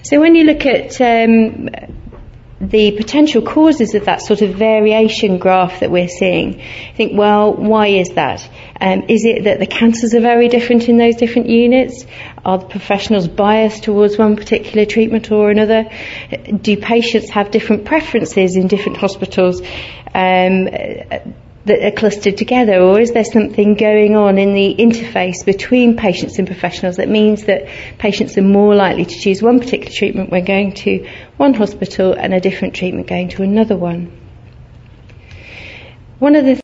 So when you look at the potential causes of that sort of variation graph that we're seeing, think, well, why is that? Is it that the cancers are very different in those different units? Are the professionals biased towards one particular treatment or another? Do patients have different preferences in different hospitals that are clustered together, or is there something going on in the interface between patients and professionals that means that patients are more likely to choose one particular treatment when going to one hospital and a different treatment going to another one? One of the